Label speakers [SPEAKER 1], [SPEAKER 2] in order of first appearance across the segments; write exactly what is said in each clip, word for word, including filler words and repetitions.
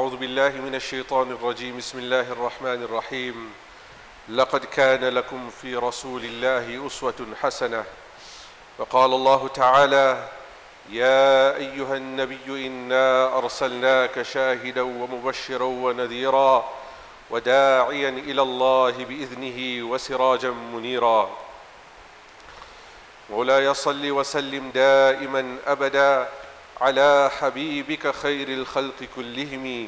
[SPEAKER 1] أعوذ بالله من الشيطان الرجيم بسم الله الرحمن الرحيم لقد كان لكم في رسول الله أسوة حسنة وقال الله تعالى يا أيها النبي إنا أرسلناك شاهدا ومبشرا ونذيرا وداعيا إلى الله بإذنه وسراجا منيرا مولاي صل وسلم دائما أبدا على حبيبك خير الخلق كلهم.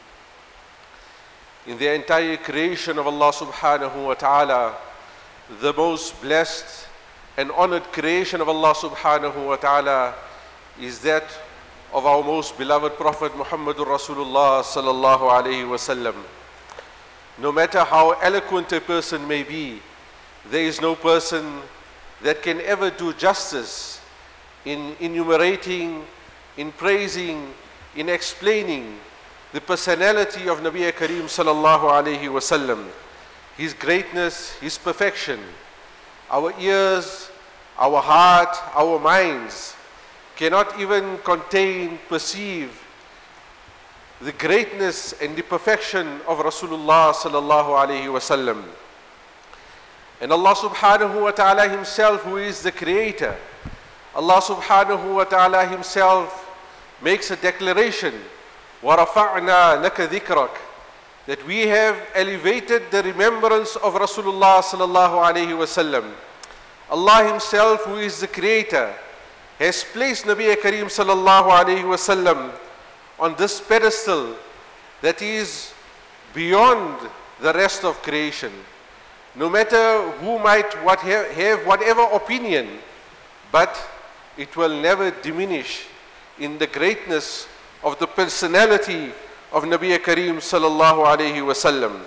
[SPEAKER 1] In the entire creation of Allah subhanahu wa ta'ala, the most blessed and honored creation of Allah subhanahu wa ta'ala is that of our most beloved Prophet Muhammadur Rasulullah sallallahu alayhi wa sallam. No matter how eloquent a person may be, there is no person that can ever do justice in enumerating, in praising, in explaining the personality of Nabi Kareem sallallahu alayhi wa sallam, his greatness, his perfection. Our ears, our heart, our minds cannot even contain, perceive the greatness and the perfection of Rasulullah sallallahu alayhi wa sallam. And Allah subhanahu wa ta'ala himself, who is the creator, Allah subhanahu wa ta'ala himself makes a declaration, وَرَفَعْنَا لَكَ ذِكْرَكَ, that we have elevated the remembrance of Rasulullah sallallahu alayhi wa sallam. Allah himself, who is the creator, has placed Nabi Kareem sallallahu alayhi wa sallam on this pedestal that is beyond the rest of creation. No matter who might what have, have whatever opinion, but it will never diminish in the greatness of the personality of Nabi Kareem sallallahu alayhi wa sallam.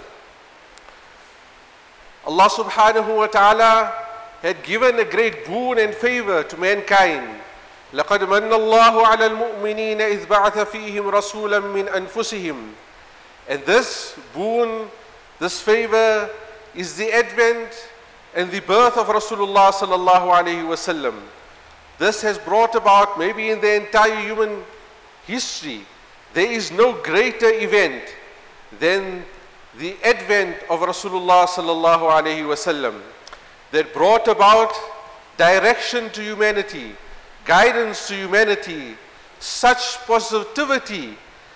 [SPEAKER 1] Allah subhanahu wa ta'ala had given a great boon and favor to mankind. لَقَدْ مَنَّ اللَّهُ عَلَى الْمُؤْمِنِينَ إِذْ بَعَثَ فِيهِمْ رَسُولًا مِّنْ أَنفُسِهِمْ. And this boon, this favor is the advent and the birth of Rasulullah sallallahu alayhi wa sallam. This has brought about, maybe in the entire human history, there is no greater event than the advent of Rasulullah sallallahu alayhi wa sallam, that brought about direction to humanity, guidance to humanity, such positivity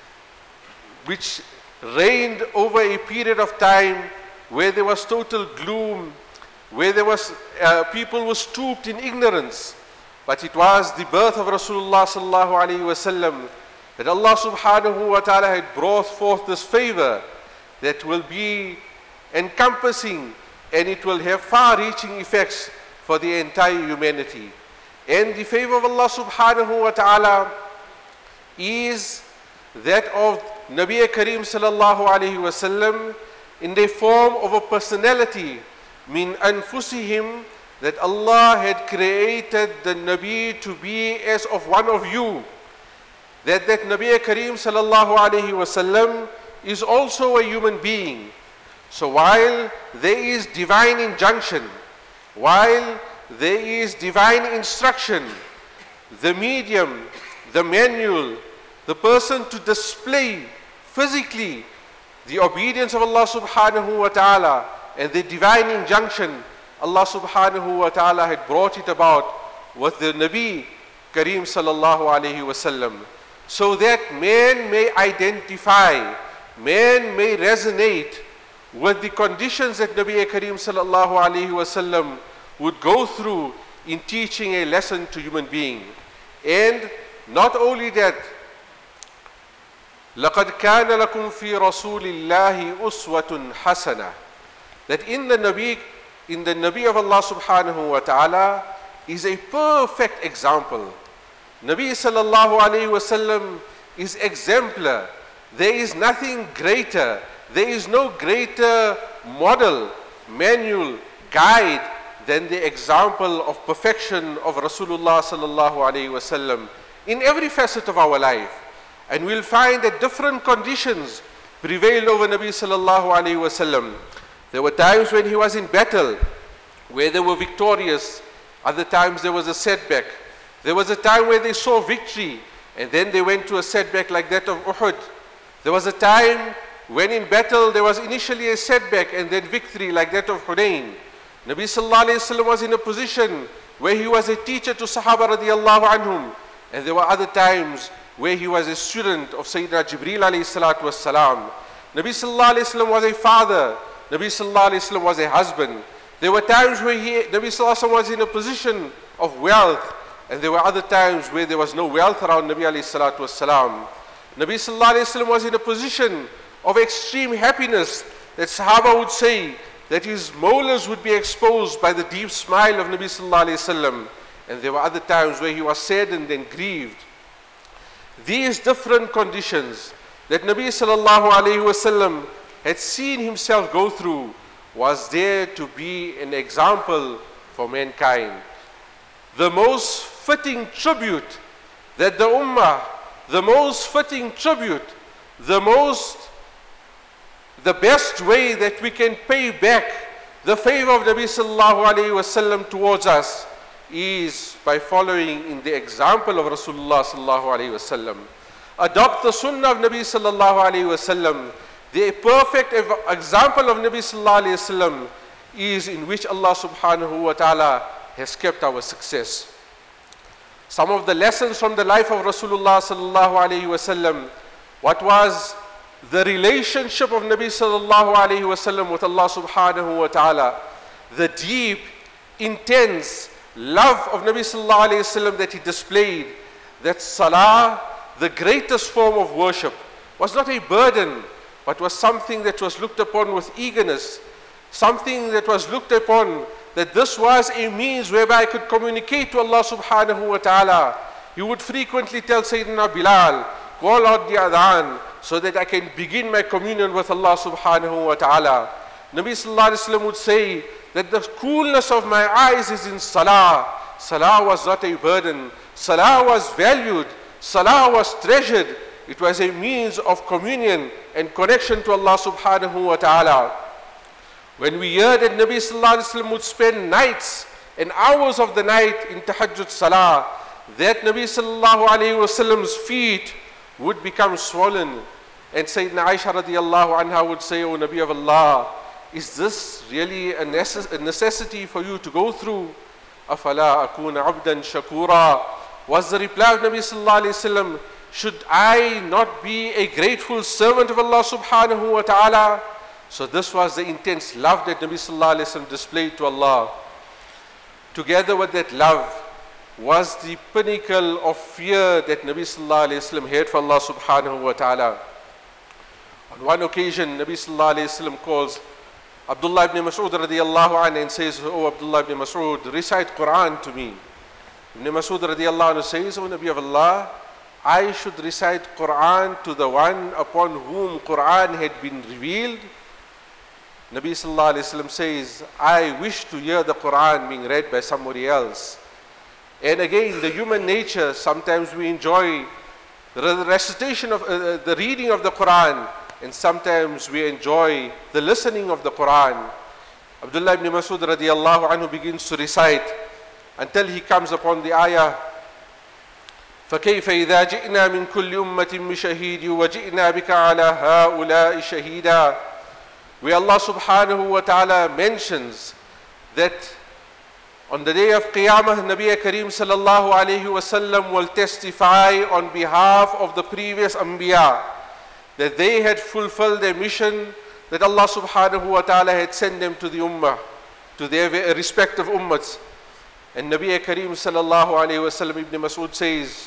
[SPEAKER 1] which reigned over a period of time where there was total gloom, where there was uh, people were stooped in ignorance. But it was the birth of Rasulullah sallallahu alayhi wa sallam that Allah subhanahu wa ta'ala had brought forth this favor that will be encompassing, and it will have far-reaching effects for the entire humanity. And the favor of Allah subhanahu wa ta'ala is that of Nabi Kareem sallallahu alayhi wa sallam in the form of a personality, min anfusihim, that Allah had created the Nabi to be as of one of you. That that Nabi Kareem sallallahu alayhi wa sallam is also a human being. So while there is divine injunction, while there is divine instruction, the medium, the manual, the person to display physically the obedience of Allah subhanahu wa ta'ala and the divine injunction, Allah subhanahu wa ta'ala had brought it about with the Nabi Kareem sallallahu alayhi wa sallam, so that man may identify, man may resonate with the conditions that Nabi Kareem sallallahu alayhi wa sallam would go through in teaching a lesson to human being. And not only that, لَقَدْ كَانَ لَكُمْ فِي رَسُولِ اللَّهِ أُسْوَةٌ حَسَنَةٌ, that in the Nabi, in the Nabi of Allah subhanahu wa ta'ala is a perfect example. Nabi sallallahu alayhi wa sallam is exemplar. There is nothing greater, there is no greater model, manual, guide than the example of perfection of Rasulullah sallallahu alayhi wa sallam in every facet of our life. And we'll find that different conditions prevailed over Nabi sallallahu alayhi wa sallam. There were times when he was in battle where they were victorious. Other times there was a setback. There was a time where they saw victory, and then they went to a setback like that of Uhud. There was a time when in battle there was initially a setback and then victory like that of Hunayn. Nabi sallallahu alayhi wa sallam was in a position where he was a teacher to Sahaba radiallahu anhum. And there were other times where he was a student of Sayyidina Jibreel alayhi salatu wassalam. Nabi sallallahu alayhi wa sallam was a father. Nabi sallallahu alayhi wa sallam was a husband. There were times where he, Nabi sallallahu alayhi wa sallam was in a position of wealth. And there were other times where there was no wealth around Nabi alayhi salatu wassalam. Nabi sallallahu alayhi wa sallam was in a position of extreme happiness that Sahaba would say that his molars would be exposed by the deep smile of Nabi sallallahu alayhi wa sallam. And there were other times where he was saddened and grieved. These different conditions that Nabi sallallahu alayhi wa sallam had seen himself go through was there to be an example for mankind. The most fitting tribute that the ummah, the most fitting tribute, the most, the best way that we can pay back the favor of Nabi sallallahu alayhi wa sallam towards us is by following in the example of Rasulullah sallallahu alayhi wa sallam. Adopt the sunnah of Nabi sallallahu alayhi wa sallam. The perfect example of Nabi sallallahu alayhi wa sallam is in which Allah subhanahu wa ta'ala has kept our success. Some of the lessons from the life of Rasulullah sallallahu alayhi wa sallam. What was the relationship of Nabi sallallahu alayhi wa sallam with Allah subhanahu wa ta'ala? The deep, intense love of Nabi sallallahu alayhi wa sallam that he displayed. That salah, the greatest form of worship, was not a burden, but was something that was looked upon with eagerness. Something that was looked upon that this was a means whereby I could communicate to Allah subhanahu wa ta'ala. You would frequently tell Sayyidina Bilal, call out the adhan so that I can begin my communion with Allah subhanahu wa ta'ala. Nabi sallallahu alayhi wa sallam would say that the coolness of my eyes is in salah. Salah was not a burden. Salah was valued. Salah was treasured. It was a means of communion and connection to Allah subhanahu wa ta'ala. When we hear that Nabi sallallahu alayhi wa sallam would spend nights and hours of the night in tahajjud salah, that Nabi sallallahu alayhi wa sallam's feet would become swollen. And Sayyidina Aisha radiallahu anha would say, O Nabi of Allah, is this really a, necess a necessity for you to go through? Afala akuna abdan shakura. Was the reply of Nabi sallallahu alayhi wa sallam, should I not be a grateful servant of Allah subhanahu wa ta'ala? So this was the intense love that Nabi sallallahu alayhi wa sallam displayed to Allah. Together with that love was the pinnacle of fear that Nabi sallallahu alayhi wa sallam had for Allah subhanahu wa ta'ala. On one occasion, Nabi sallallahu alayhi wa sallam calls Abdullah ibn Mas'ud radiallahu anhu and says, Oh Abdullah ibn Mas'ud, recite Quran to me. Ibn Mas'ud radiallahu anhu says, O Nabi of Allah, I should recite Quran to the one upon whom Quran had been revealed. Nabi sallallahu alayhi wa sallam says, I wish to hear the Quran being read by somebody else. And again, the human nature, sometimes we enjoy the recitation of uh, the reading of the Quran, and sometimes we enjoy the listening of the Quran. Abdullah ibn Mas'ud radiallahu anhu begins to recite until he comes upon the ayah, فَكَيْفَ إِذَا جِئْنَا مِنْ كُلِّ أُمَّةٍ بِشَهِيدٍ وَجِئْنَا بِكَ عَلَى هَؤُلَاءِ شَهِيدًا, where Allah subhanahu wa ta'ala mentions that on the day of Qiyamah, Nabi Kareem sallallahu alayhi wa sallam will testify on behalf of the previous Anbiya that they had fulfilled their mission that Allah subhanahu wa ta'ala had sent them to the Ummah, to their respective Ummats. And Nabi Kareem sallallahu alayhi wa sallam, Ibn Mas'ud says,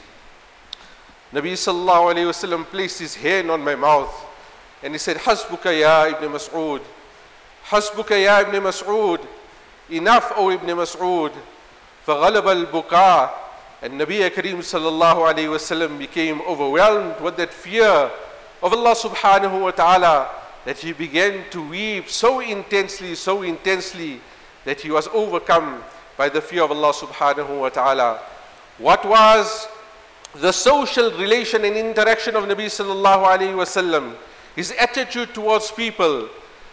[SPEAKER 1] Nabi sallallahu alayhi wa sallam placed his hand on my mouth and he said, Hasbuka ya Ibn Mas'ud, Hasbuka ya Ibn Mas'ud, enough O Ibn Mas'ud. فَغَلَبَ الْبُكَاء. And Nabi Kareem sallallahu alayhi wa sallam became overwhelmed with that fear of Allah subhanahu wa ta'ala that he began to weep so intensely, so intensely that he was overcome by the fear of Allah subhanahu wa ta'ala. What was the social relation and interaction of Nabi sallallahu alayhi wa sallam? His attitude towards people,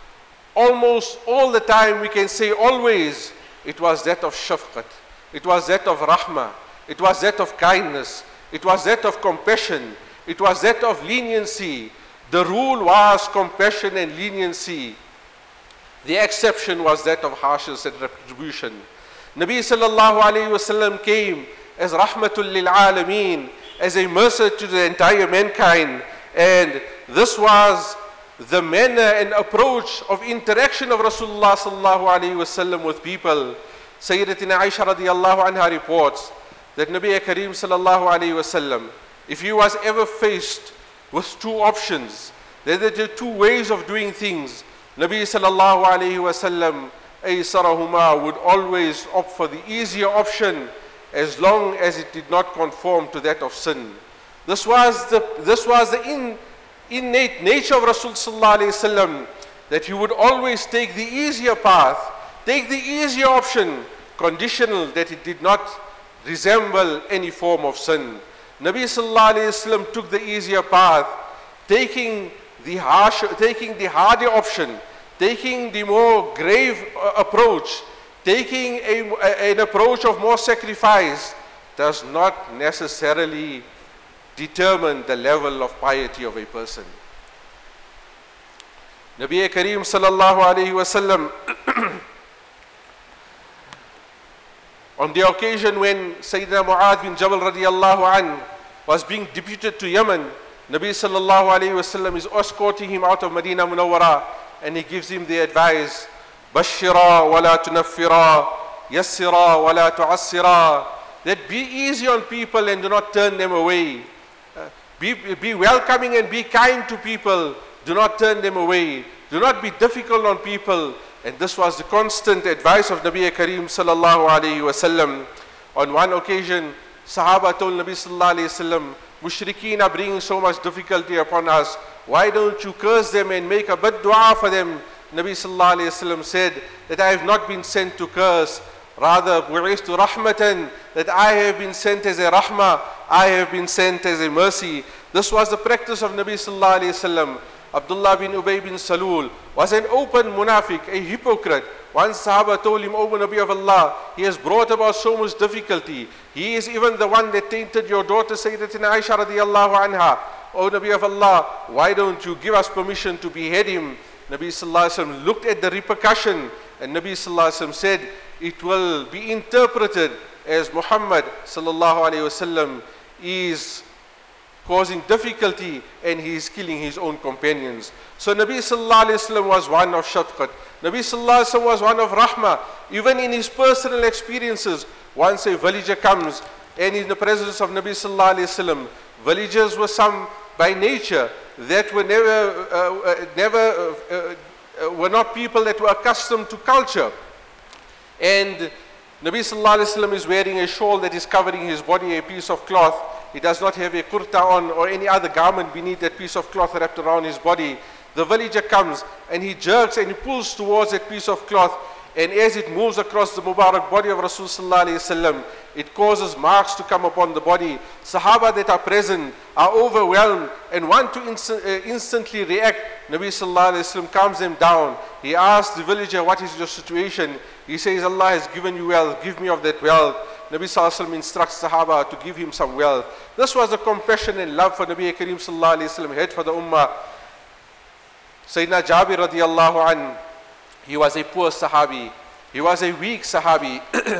[SPEAKER 1] almost all the time, we can say always, it was that of shafqat, it was that of rahmah, it was that of kindness, it was that of compassion, it was that of leniency. the rule was compassion and leniency. The exception was that of harshness and retribution. Nabi sallallahu alayhi wasallam came as rahmatul lil alameen, as a mercy to the entire mankind, and this was the manner and approach of interaction of Rasulullah sallallahu alayhi wasallam with people. Sayyidatina Aisha radiallahu anha reports that Nabi Kareem sallallahu alayhi wasallam, if he was ever faced with two options, there are two ways of doing things, Nabi sallallahu alayhi wasallam aysarahuma would always opt for the easier option, as long as it did not conform to that of sin. This was the this was the in, innate nature of Rasul sallallahu alayhi wasallam, that he would always take the easier path, take the easier option, conditional that it did not resemble any form of sin. Nabi sallallahu alayhi wasallam took the easier path, taking the harsh, taking the harder option, taking the more grave uh, approach, taking a, a, an approach of more sacrifice, does not necessarily determine the level of piety of a person. Nabi Kareem sallallahu alayhi wasallam, on the occasion when Sayyidina Mu'adh bin Jabal radiallahu an was being deputed to Yemen, Nabi sallallahu alayhi wasallam is escorting him out of Medina Munawwara, and he gives him the advice, Bashira wa la tunaffira, yassira wa la tu'assira, that be easy on people and do not turn them away. Uh, be, be welcoming and be kind to people, do not turn them away. Do not be difficult on people. And this was the constant advice of Nabi Kareem sallallahu alayhi wasallam. On one occasion, Sahaba told Nabi sallallahu alayhi wasallam, Mushrikeen are bringing so much difficulty upon us. Why don't you curse them and make a bad dua for them? Nabi sallallahu alayhi wasallam said that I have not been sent to curse. Rather, bu'istu rahmatan, that I have been sent as a rahmah, I have been sent as a mercy. This was the practice of Nabi sallallahu alayhi wasallam. Abdullah bin Ubay bin Salul was an open munafiq, a hypocrite. One Sahaba told him, O Nabi of Allah, he has brought about so much difficulty. He is even the one that tainted your daughter Sayyidatina Aisha radiallahu anha. O Nabi of Allah, why don't you give us permission to behead him? Nabi sallallahu alayhi wasallam looked at the repercussion, and Nabi sallallahu alayhi wasallam said, it will be interpreted as Muhammad sallallahu alayhi wasallam is causing difficulty and he is killing his own companions. So Nabi sallallahu alayhi wasallam was one of shafqat. Nabi sallallahu alayhi wasallam was one of rahmah. Even in his personal experiences, once a villager comes and in the presence of Nabi sallallahu alayhi wasallam, villagers were some by nature that were never, uh, uh, never uh, uh, were not people that were accustomed to culture. And Nabi sallallahu alayhi wasallam is wearing a shawl that is covering his body, a piece of cloth. He does not have a kurta on or any other garment beneath that piece of cloth wrapped around his body. The villager comes and he jerks and he pulls towards that piece of cloth, and as it moves across the Mubarak body of Rasul sallallahu alayhi wasallam, it causes marks to come upon the body. Sahaba that are present are overwhelmed and want to inst uh, instantly react. Nabi sallallahu alayhi wasallam calms them down. He asks the villager, what is your situation? He says, Allah has given you wealth, give me of that wealth. Nabi sallallahu alayhi wasallam instructs Sahaba to give him some wealth. This was the compassion and love for Nabi Kareem sallallahu alayhi wasallam had for the ummah. Sayyidina Jabir radiallahu an, he was a poor sahabi. He was a weak sahabi.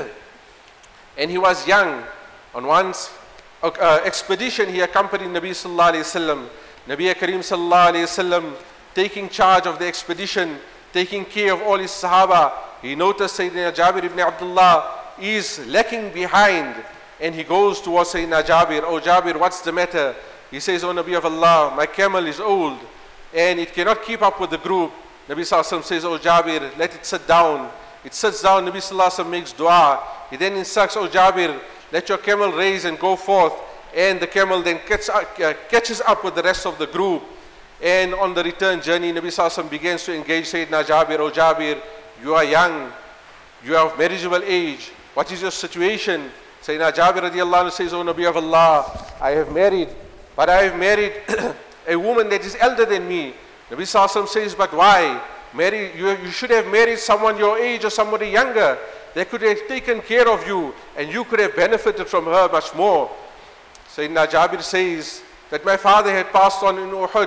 [SPEAKER 1] And he was young. On one uh, expedition, he accompanied Nabi sallallahu alayhi wasallam. Nabi Kareem sallallahu alayhi wasallam taking charge of the expedition, taking care of all his sahaba. He noticed Sayyidina Jabir ibn Abdullah is lacking behind, and he goes towards Sayyidina Jabir. Oh Jabir, what's the matter? He says, Oh Nabi of Allah, my camel is old and it cannot keep up with the group. Nabi sallallahu alayhi wasallam says, Oh Jabir, let it sit down. It sits down. Nabi sallallahu alayhi wasallam makes dua. He then instructs, Oh Jabir, let your camel raise and go forth. And the camel then catch, uh, catches up with the rest of the group. And on the return journey, Nabi sallallahu alayhi wasallam begins to engage Sayyidina Jabir. Oh Jabir, you are young, you are of marriageable age. What is your situation? Sayyidina Jabir radiallahu anhu says, Oh Nabi of Allah, I have married, but I have married a woman that is elder than me. Nabi sallallahu alayhi wasallam says, but why? Marry, you, you should have married someone your age or somebody younger. They could have taken care of you and you could have benefited from her much more. Sayyidina Jabir says that my father had passed on in Uhud,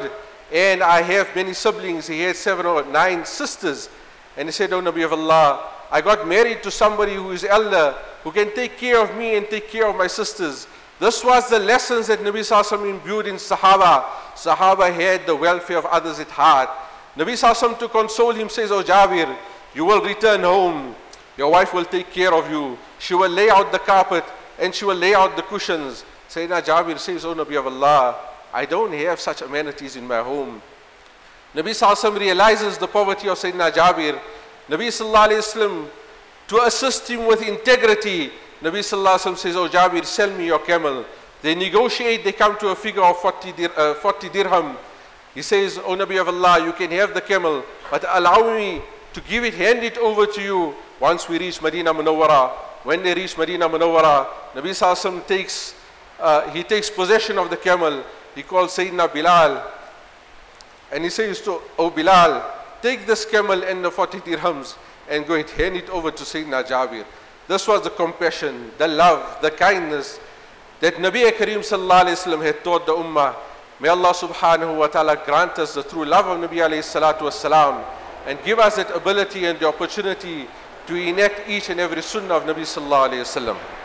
[SPEAKER 1] and I have many siblings. He had seven or nine sisters. And he said, "O Nabi of Allah, I got married to somebody who is elder, who can take care of me and take care of my sisters." This was the lessons that Nabi Sallallahu Alaihi Wasallam imbued in Sahaba. Sahaba had the welfare of others at heart. Nabi Sallallahu Alaihi Wasallam, to console him, says, "O Jabir, you will return home. Your wife will take care of you. She will lay out the carpet and she will lay out the cushions." Sayyidina Jabir says, "O Nabi of Allah, I don't have such amenities in my home." Nabi Sallallahu Alaihi Wasallam realizes the poverty of Sayyidina Jabir. Nabi Sallallahu Alaihi Wasallam, to assist him with integrity, Nabi Sallallahu Alaihi Wasallam says, "O Jabir, sell me your camel." They negotiate, they come to a figure of forty, dir, uh, forty dirham. He says, "O Nabi of Allah, you can have the camel, but allow me to give it, hand it over to you once we reach Medina Munawwara." When they reach Medina Munawwara, Nabi Sallallahu Alaihi Wasallam takes, uh, he takes possession of the camel. He calls Sayyidina Bilal, and he says to, "O Bilal, take this camel and the forty dirhams and go and hand it over to Sayyidina Jabir." This was the compassion, the love, the kindness that Nabi Kareem Sallallahu Alaihi Wasallam had taught the Ummah. May Allah Subhanahu wa Ta'ala grant us the true love of Nabi Alayhi Salatu Wassalam and give us that ability and the opportunity to enact each and every sunnah of Nabi Sallallahu Alaihi Wasallam.